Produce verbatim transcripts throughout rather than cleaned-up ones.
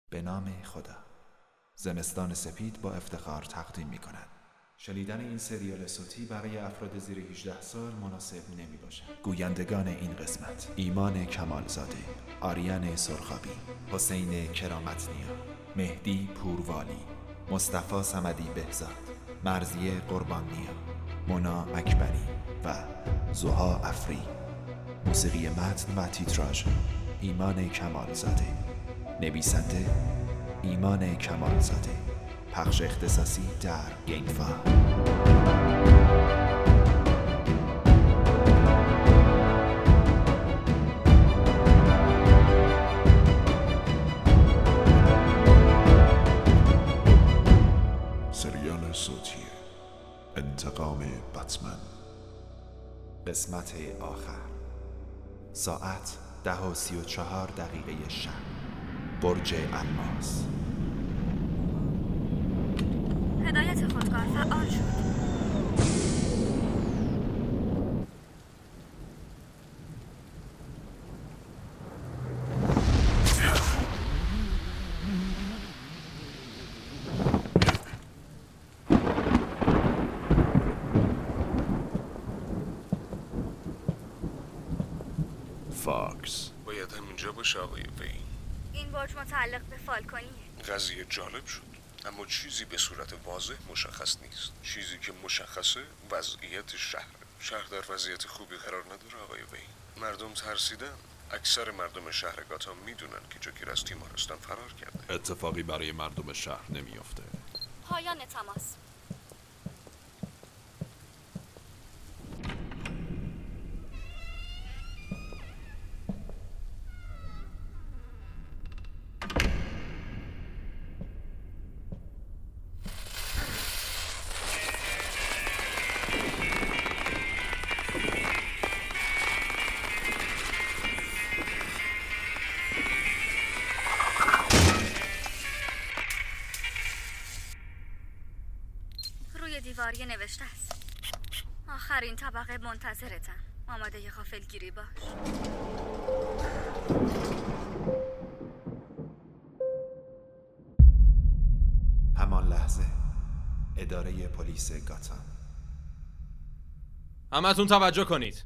به نام خدا. زمستان سپید با افتخار تقدیم می کند. شنیدن این سریال صوتی برای افراد زیر هجده سال مناسب نمی باشد. گویندگان این قسمت: ایمان کمالزاده، آریان سرخابی، حسین کرامتنیا، مهدی پوروالی، مصطفی صمدی بهزاد، مرضیه قربانیا، مونا اکبری و زها افری. موسیقی متن و تیتراژ ایمان کمالزاده. نویسنده ایمان کمالزاده. پخش اختصاصی در گیمفا. سریال صوتی انتقام بتمن، قسمت آخر. ساعت ده و سی و چهار دقیقه شب. برج الماس. هدایت خودکار فعال شد. فاکس باید همینجا باشه آقای وی. این برج متعلق به فالکونیه. قضیه جالب شد، اما چیزی به صورت واضح مشخص نیست. چیزی که مشخصه وضعیت شهر. شهر در وضعیت خوبی قرار نداره آقای وی. مردم ترسیدن. اکثر مردم شهر گاتام میدونن که جوکر از تیمارستان فرار کرده. اتفاقی برای مردم شهر نمیافته. پایان تماس. دیواری نوشته است: آخرین طبقه منتظرتم. آماده ی غافلگیری باش. همان لحظه اداره پلیس گاتام. همتون توجه کنید.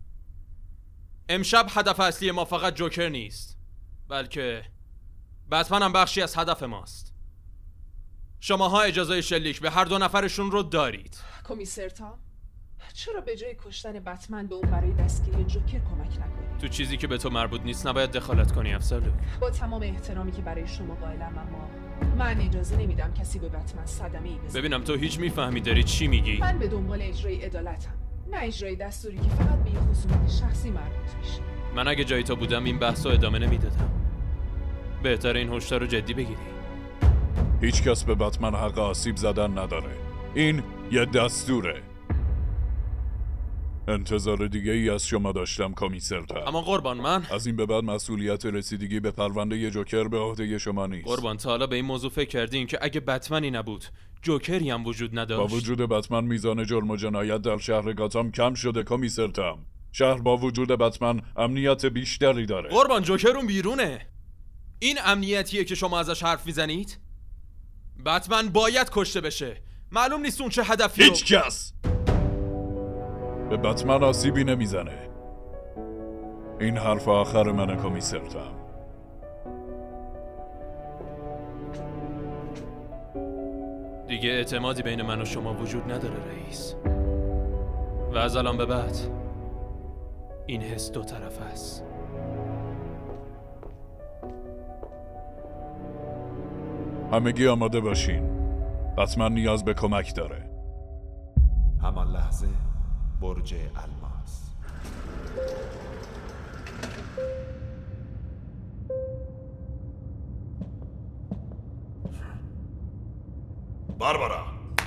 امشب هدف اصلی ما فقط جوکر نیست، بلکه بتمن هم بخشی از هدف ماست. شماها اجازه شلیک به هر دو نفرشون رو دارید. کمیسر تام، چرا به جای کشتن بتمن به اون برای دستگیری جوکر کمک نکنی؟ تو چیزی که به تو مربوط نیست نباید دخالت کنی افسر لوک. با تمام احترامی که برای شما قائلم، اما من اجازه نمیدم کسی به بتمن صدمه‌ای بزنه. ببینم تو هیچ میفهمی داری چی میگی؟ من به دنبال اجرای عدالتم، نه اجرای دستوری که فقط به یه خصومت شخصی مربوط میشه. من اگه جای تو بودم این بحثو ادامه نمیدادم. بهتره این هشدار رو جدی بگیری. هیچ کس به بتمن حق آسیب زدن نداره. این یه دستوره. انتظار دیگه ای از شما داشتم کمیسر تام. اما قربان، من از این به بعد مسئولیت رسیدگی به پرونده ی جوکر به عهده شما نیست. قربان، تا حالا به این موضوع فکر کردین که اگه بتمنی نبود جوکری هم وجود نداشت؟ با وجود بتمن میزان جرم و جنایت در شهر گاتام کم شده کمیسر تام. شهر با وجود بتمن امنیت بیشتری داره. قربان، جوکر اون بیرونه. این امنیتیه که شما ازش حرف میزنید؟ بتمن باید کشته بشه. معلوم نیست اون چه هدفی. هیچ کس به بتمن آسیبی نمیزنه. این حرف آخر من کمیسر تام. دیگه اعتمادی بین من و شما وجود نداره رئیس. و از الان به بعد این حس دو طرف است. همگی آماده باشین. بتمن نیاز به کمک داره. همان لحظه برج الماس. باربارا.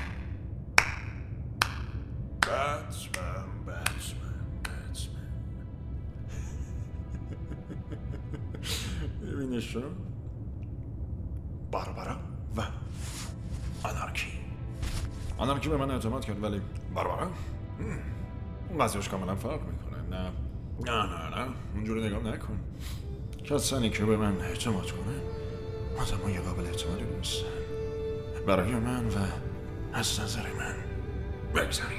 بتمن بتمن بتمن. ببینشون باربارا و آنارکی. آنارکی به من اعتماد کرد، ولی باربارا اون قضیهش کاملا فرق میکنه. نه نه نه نه اونجوری نگاه نکن. کسانی که به من اعتماد کنه آدمای قابل اعتمادی نیستن برای من و از نظر من. بگذاریم.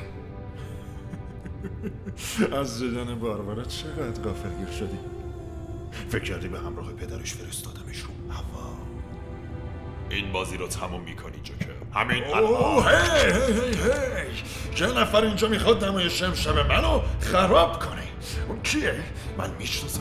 از دیدن باربارا چقدر غافلگیر شدی؟ فکر کردی به همراه پدرش فرستادمش رو هوا؟ این بازی رو تموم میکنی جوکر، همین اوه هی هی هی هی یه نفر اینجا میخواد نمایش امشب منو خراب کنه. اون کیه؟ من میشناسمش.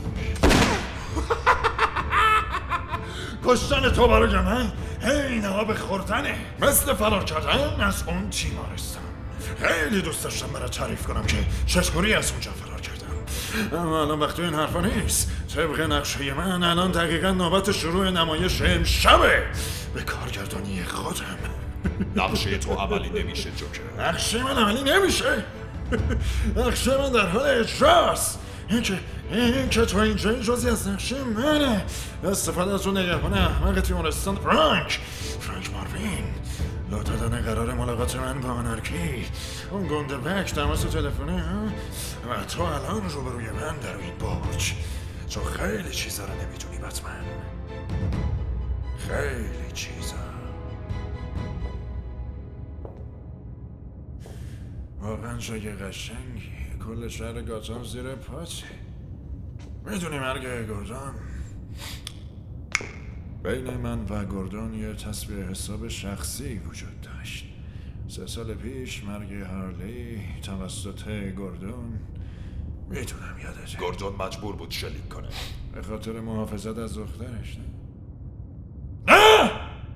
کشتن تو برای من هی نواب خوردنه، مثل فرار کردن از اون تیمارستان. خیلی دوست داشتم برای تعریف کنم که چطوری از اونجا فرار کردم، اما الان وقتی این حرفا نیست. طبق نقشه من الان دقیقا نوبت شروع نمایش امشبه به کارگردانی خودم. نقشه تو عملی نمیشه جوکر. نقشه من عملی نمیشه؟ نقشه من در حال اجراست. این که این که تو اینجا جزئی از نقشه منه. استفاده از اون نگهبان احمق تیمارستان فرانک فرانک ماروین. لو دادن قرار ملاقات من با آنارکی، اون گنده بک تماس تلفنی و تو الان روبروی من در این برج. تو خیلی چیزا رو نمیدونی بتمن، خیلی چیزا. واقعا جای قشنگی، کل شهر گاتام زیر پاته. میدونی مرگ گوردون؟ بین من و گوردون یه تصویر حساب شخصی وجود داشت. سه سال پیش مرگ هارلی توسط گوردون، میتونم یادت. گوردون مجبور بود شلیک کنه به خاطر محافظت از دخترش. نه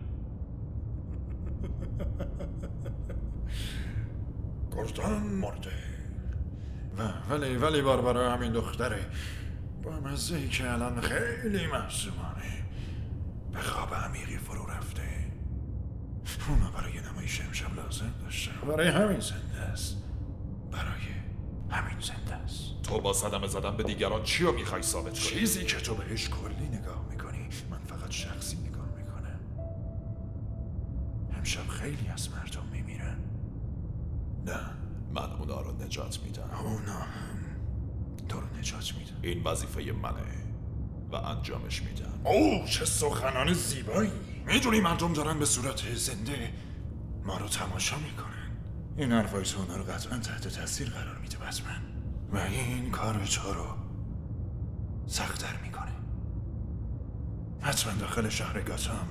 گوردون مرده و ولی ولی باربارا همین دختره با مزهی که الان خیلی معصومانه به خواب عمیقی فرو رفته. اونا برای نمایش امشب لازم داشته، برای همین زنده است، برای همین زنده است. تو با صدمه زدن به دیگران چی رو میخوای ثابت کنی؟ چیزی که تو بهش کلی نگاه میکنی، من فقط شخصی نگاه میکنم. امشب خیلی از مردم میمیرن. نه، من اونا رو نجات میدم. اونا هم تو رو نجات میدم. این وظیفه منه و انجامش میدم. اوه چه سخنان زیبایی. میدونی مردم دارن به صورت زنده ما رو تماشا میکنن. این حرفای تو اونا رو قطعا تحت تاثیر قرار میده بتمن و این کار تو رو سخت‌تر میکنه. حتما داخل شهر گاتام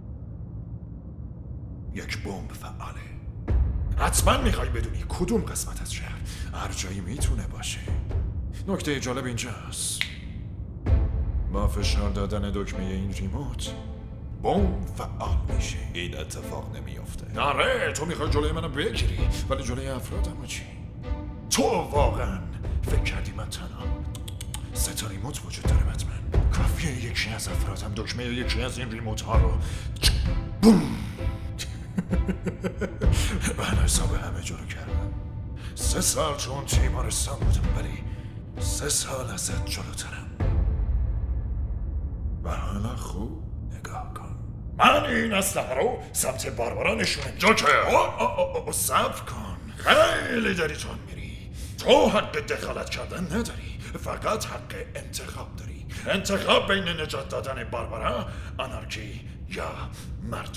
یک بمب فعاله. حتما میخوای بدونی کدوم قسمت از شهر. هر جایی میتونه باشه. نکته جالب اینجاست، با فشار دادن دکمه این ریموت بمب فعال میشه. این اتفاق نمیافته. آره تو میخوای جلوی منو بگیری، ولی جلوی افرادمو چی؟ تو واقعا فکر کردی من تنها؟ سه تا ریموت وجود داره بتمن. کافیه یکی از افرادم دکمه یکی از این ریموت ها رو بوم من حساب همه جلو کردم. سه سال تو اون تیمارستان بودم ولی سه سال ازت جلوترم. و حالا خوب نگاه کن. من این اسلحه رو سمت باربارا نشونم. جوکر صبر کن، خیلی داری تون میری. تو حق دخالت کردن نداری، فقط حق انتخاب داری. انتخاب بین نجات دادن باربارا، آنارکی یا مردم.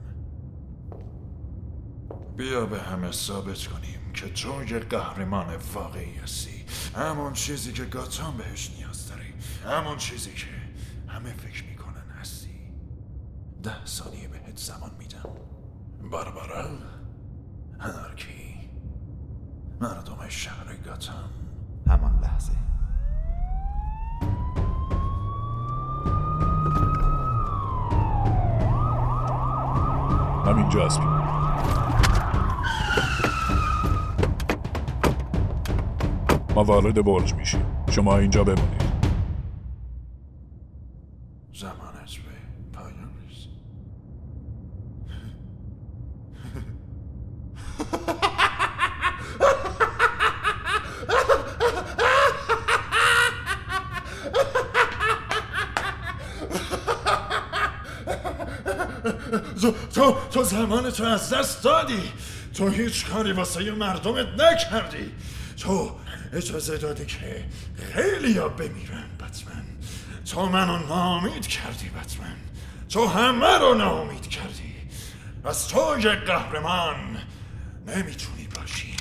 بیا به همه ثابت کنیم که تو یه قهرمان واقعی هستی. همون چیزی که گاتام بهش نیاز داره، همون چیزی که همه فکر میکنن هستی. ده ثانیه بهت زمان میدم. باربارا، آنارکی، مردم شهر گاتام. همان لحظه همینجاست. ما وارد برج میشیم، شما اینجا بمونید. زمانت به پایان رسید. تو تو تو زمان تو از دست دادی. تو هیچ کاری واسه مردمت نکردی. تو اجازه دادی که خیلی ها بمیرن بتمن. تو منو ناامید کردی بتمن. تو همه رو ناامید کردی. از تو یک قهرمان نمیتونی باشی.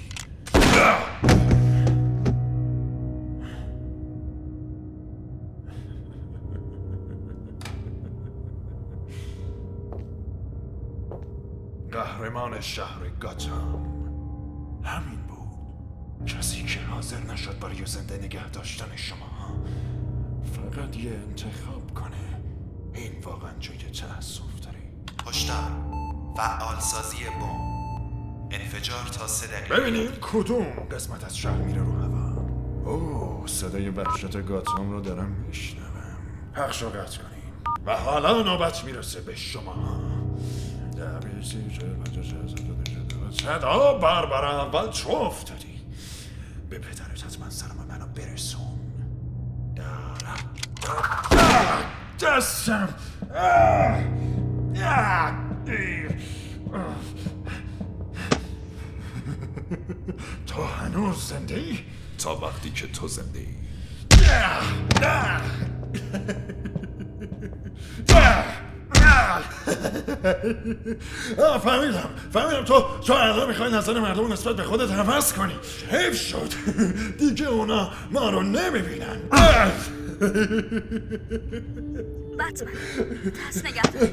قهرمان شهر گاتام همین بود، کسی که حاضر نشد برای زنده نگه داشتن شما فقط یه انتخاب کنه. این واقعا جای تأسف داره. هشدار، فعال سازی بمب، انفجار تا سه دقیقه. ببینیم کدوم قسمت از شهر میره رو هوا. اوه، صدای وحشت گاتام رو دارم میشنوم. حقشو قطع کنین و حالا نوبت میرسه به شما. صدا باربارا، اول تو افتادی. به پدرت حتما سلام منو برسون. دستم تو هنوز زنده ای؟ تا وقتی که تو زنده ای. فهمیدم فهمیدم تو تو الان میخوای نظر مردم نسبت به خودت عوض کنی. حیف شد دیگه اونا ما رو نمیبینن. بتمن دست نگه دار.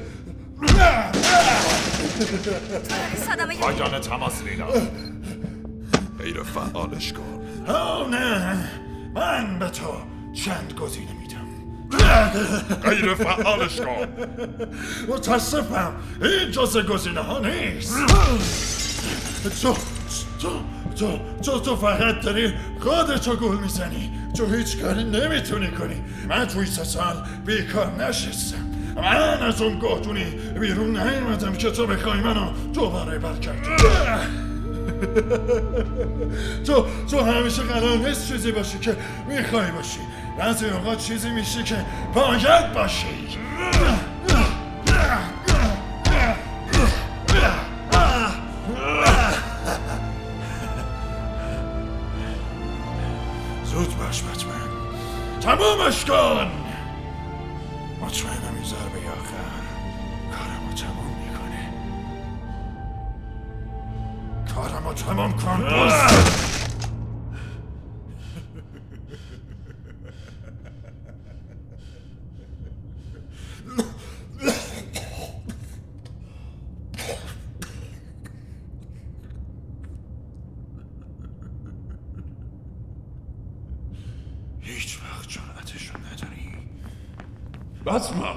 تو داری صدمه یه پایان تماس لیلا. غیر فعالش کن. آه نه، من به تو چند گزینه میدم. غیر فعالش کن. متاسفم این جز گزینه ها نیست. تو تو تو تو تو فقط داری خودتو گول میزنی. تو هیچ کاری نمیتونی کنی. من توی سه سال بیکار نشستم. من از اون گهدونی بیرون نیومدم که تو بخوای منو دوباره برگردونی. تو تو همیشه قرار نیست چیزی باشی که میخوای باشی. بعضی اوقات چیزی میشی که باید باشی. زود باش بتمن، تمامش کن. مطمئنم این ضربه آخر کارمو تمام میکنه. کارمو تمام کن. هیچ وقت جرأتشو نداری. بتمن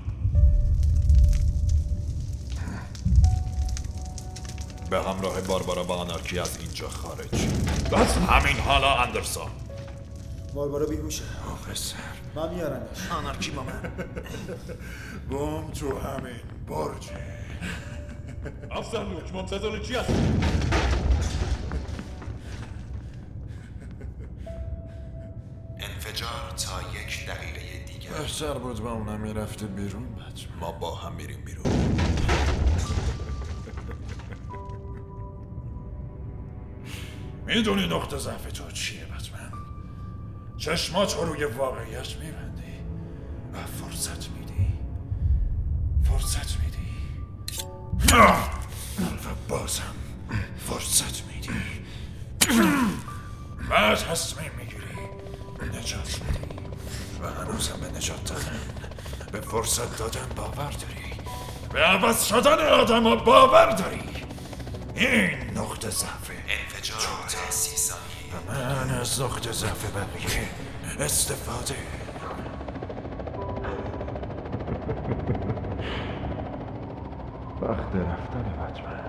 به همراه باربارا و آنارکی از اینجا خارج. بتمن همین حالا اندرسون. باربارا بیهوشه. آفسر من میارمش. آنارکی با من. بوم تو همین برجه. افسر لوک منتظر چی هست؟ انفجار تا یک دقیقه دیگر. بهتر بود با اونم میرفته بیرون. بتمن ما با هم میریم بیرون. میدونی نقطه ضعف تو چیه بتمن؟ چشمات رو روی واقعیت میبندی و فرصت میدی. فرصت میدی و بازم فرصت میدی. بعد تصمیم میگیری نجات میدی و هنوزم به نجات دادن، به فرصت دادن باور داری، به عوض شدن آدم ها باور داری. این نقطه ضعف انفجار تا سی ثانیه. و من از نقطه ضعف بقیه استفاده. وقت رفتن بتمن.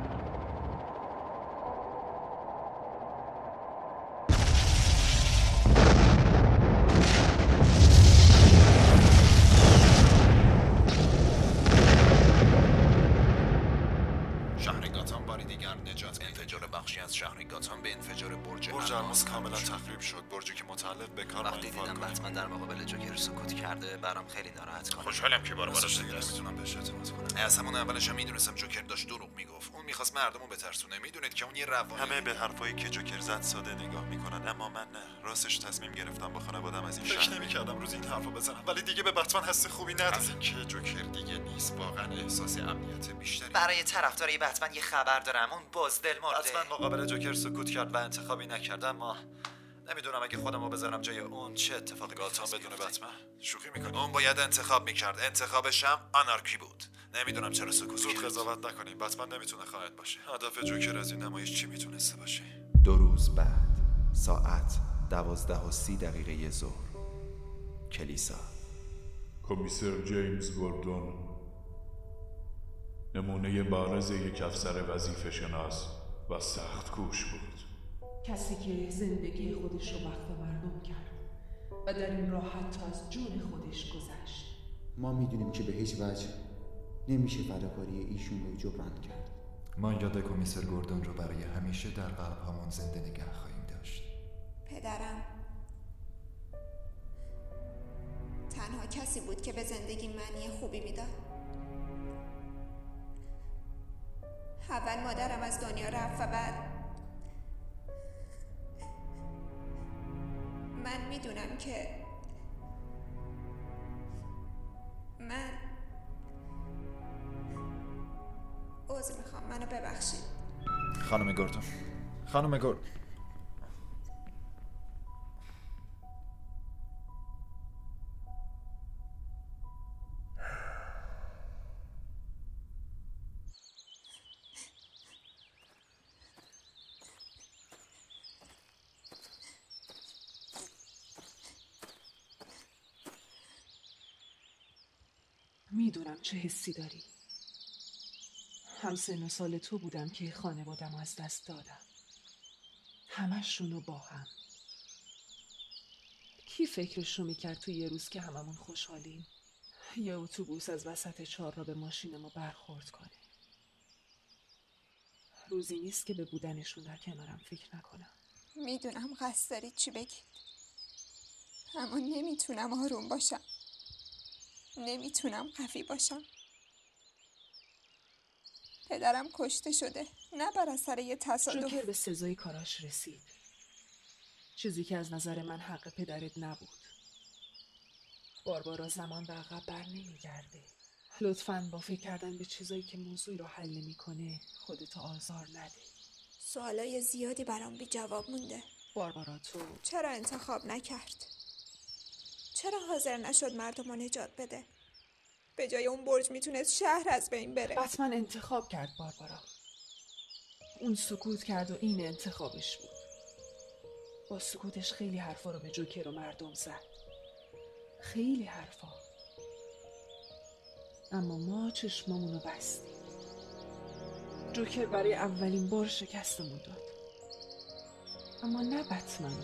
شهر گاتام باری دیگر نجات. انفجار بخشی از شهر گاتام به انفجار برج برج الماس کاملا تخریب شد. برجی که متعلق به کار وقتی دیدم بتمن در مقابل جوکر سکوت کرده برام خیلی ناراحت کنه. خوشحالم که باربارا دیگه شکست. نمیتونم بهش اعتماد کنم. از همون اولش هم میدونستم جوکر داشت دروغ میگفت. اون میخواست مردمو بترسونه. میدونید که اون یه روانی. همه به حرفایی که جوکر زد ساده نگاه میکنن، اما من نه. راستش تصمیم گرفتم با خانواده‌ام از این شهر. فکر نمی‌کردم روز این حرفو بزنم، ولی دیگه به بتمن حس خوبی نداره. از اینکه جوکر دیگه نیست واقعا احساس امنیت بیشتری. برای طرفدارای بتمن یه خبر دارم. اون بازدل مرده. بتمن مقابل جوکر سکوت کرد و انتخابی نکرد، اما نمیدونم اگه خودمو بذارم جای اون چه اتفاقی گاتام بدون بتمن. شوخی میکنی؟ اون باید انتخاب میکرد. انتخابش هم آنارکی بود. نمیدونم چرا سکوت زود کرد. قضاوت نکنیم. بتمن نمیتونه خائن باشه. هدف جوکر از این نمایش چی میتونسته باشه؟ دو روز بعد ساعت دوازده و سی دقیقه ظهر، کلیسا. کمیسر جیمز گوردون نمونه بارز یک افسر وظیفه شناس و سخت کوش بود. کسی که زندگی خودش رو وقف مردم کرد و در این راه حتی از جون خودش گذشت. ما میدونیم که به هیچ وجه نمیشه فداکاری ایشون رو جبران کرد. ما یاد کمیسر گوردون رو برای همیشه در قلب هامون زنده نگه خواهیم داشت. پدرم تنها کسی بود که به زندگی معنی خوبی میداد. اول مادرم از دنیا رفت و بعد من میدونم که من عذر میخوام، منو ببخشید. خانم گوردون، خانم گوردون. میدونم چه حسی داری. هم سن و سال تو بودم که خانوادم از دست دادم، همشونو با هم. کی فکرشو میکرد تو یه روز که هممون خوشحالیم یه اتوبوس از وسط چهار را به ماشین ما برخورد کنه؟ روزی نیست که به بودنشون در کنارم فکر نکنم. میدونم قصد دارید چی بگید، اما نمیتونم آروم باشم، نمیتونم قوی باشم. پدرم کشته شده، نه بر اثر یه تصادف. جوکر به سزای کاراش رسید، چیزی که از نظر من حق پدرت نبود. باربارا زمان به عقب بر نمیگرده. لطفاً با فکر کردن به چیزایی که موضوعی رو حل نمی‌کنه خودتو آزار نده. سوالای زیادی برام بی جواب مونده. باربارا تو چرا انتخاب نکرد؟ چرا حاضر نشد مردم رو نجات بده؟ به جای اون برج میتونست شهر از بین بره. بتمن انتخاب کرد باربارا. اون سکوت کرد و این انتخابش بود. با سکوتش خیلی حرفا رو به جوکر و مردم زد. خیلی حرفا. اما ما چشمامونو بستیم. جوکر برای اولین بار شکستمون داد. اما نه بتمن،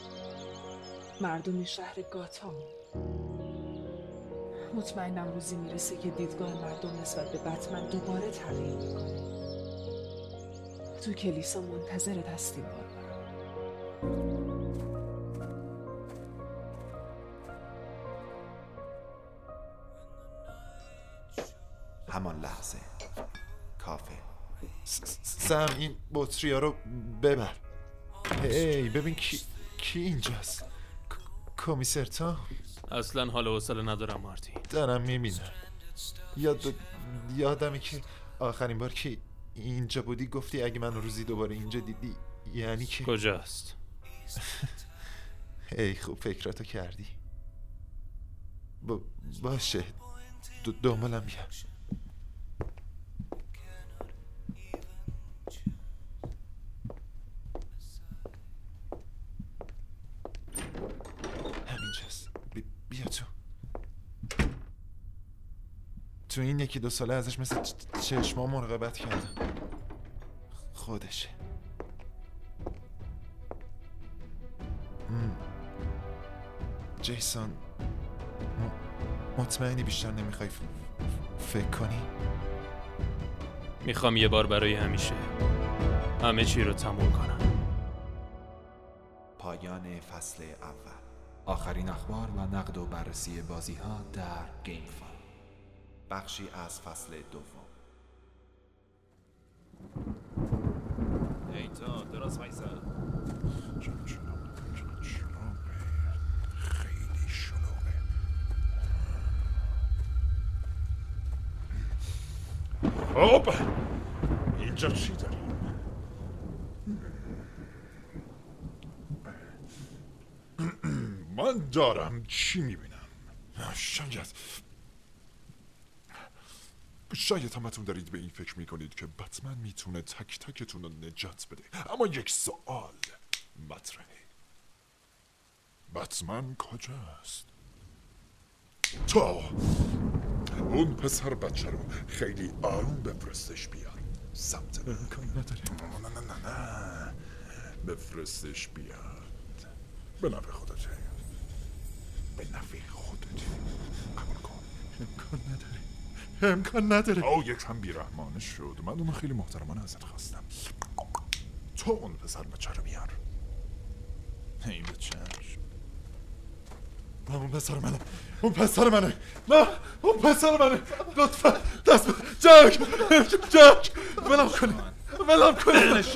مردم شهر گاتام. مطمئنم روزی میرسه که دیدگاه مردم نسبت به بتمن دوباره تغییر میکنه. تو کلیسا منتظرت هستیم باربارا. همان لحظه کافه. سم این بطریا رو ببر. هی ببین کی کی اینجاست. کمیسر تا اصلا حال و حوصله ندارم مارتی. دارم میبینم. یاد یادمه که آخرین بار که اینجا بودی گفتی اگه من روزی دوباره اینجا دیدی یعنی که کجاست؟ هی خوب فکراتو کردی. با... باشه دو دنبالم بیا. همینجاست. بی... بیا تو. تو این یکی دو ساله ازش مثل چشما مراقبت کردم. خودشه. م... جیسون م... مطمئنی بیشتر نمیخوای ف... فکر کنی؟ میخوام یه بار برای همیشه همه چی رو تموم کنم. پایان فصل اول. آخرین اخبار و نقد و بررسی بازی ها در گیم فال. بخشی از فصل دوم. ایتا دراز وایسا. خیلی شلوغه. خب اینجا چی داریم؟ من دارم چی میبینم؟ شاید شاید همتون دارید به این فکر میکنید که بتمن میتونه تک تکتون رو نجات بده، اما یک سوال مطرحه. بتمن کجاست؟ تو اون پسر بچه رو خیلی آروم بفرستش بیاد سمت من. امکان نداره. نه نه نه نه بفرستش بیاد. به نفع خودته، به نفع خودت. قبول کن. امکان نداره، امکان نداره. او یکم بیرحمانه شد. من اونو خیلی محترمانه ازت خواستم. تو اون پسر بچه رو بیار. این به چشم. نه اون پسر منه، اون پسر منه، نه اون پسر منه. لطفا دست ب... جک جک ولم کنی، ولم کنی.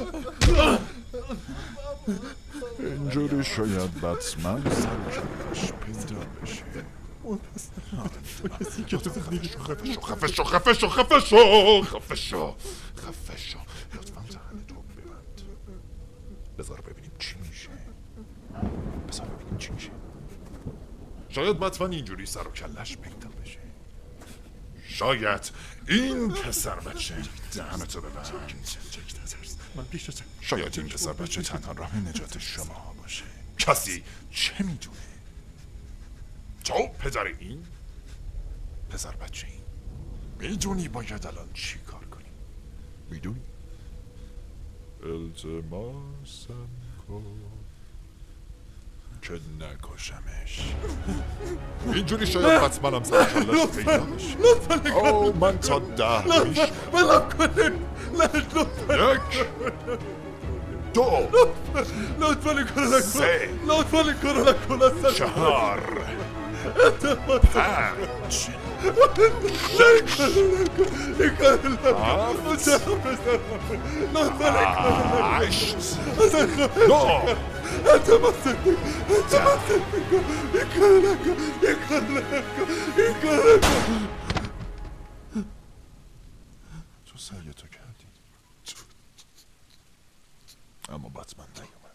اینجوری شاید بتمن سرکش پیدا بشه. اون پسر کسی که تو زندگی شو خفه شو خفه شو خفه شو خفه شو خفه شو خفه شو. لطفا دهن تو ببند. بذار ببینیم چی میشه. بذار ببینیم چی میشه. شاید بتمن اینجوری سر و کلش پیدا بشه. شاید این پسر بچه دهنتو ببند. من پیش شاید این پسر بچه تنها راه نجات شما باشه. کسی چه میدونه؟ تو پدر این پسر بچه این میدونی باید الان چی کار کنی؟ میدونی؟ التماسم کن که نکشمش. اینجوری شاید بتمنم سر کلش پیدا بشه. او من تا ده میشم. ولم کنیم. یک دو لطفا این کارو نکن. سه لطفا این کارو نکن. چهار پنج شش هشت نه التماس کن. التماس کن. این کارو نکن. این کارو نکن. این کارو نکن. تو سعی تو کردی اما بتمن نیومد.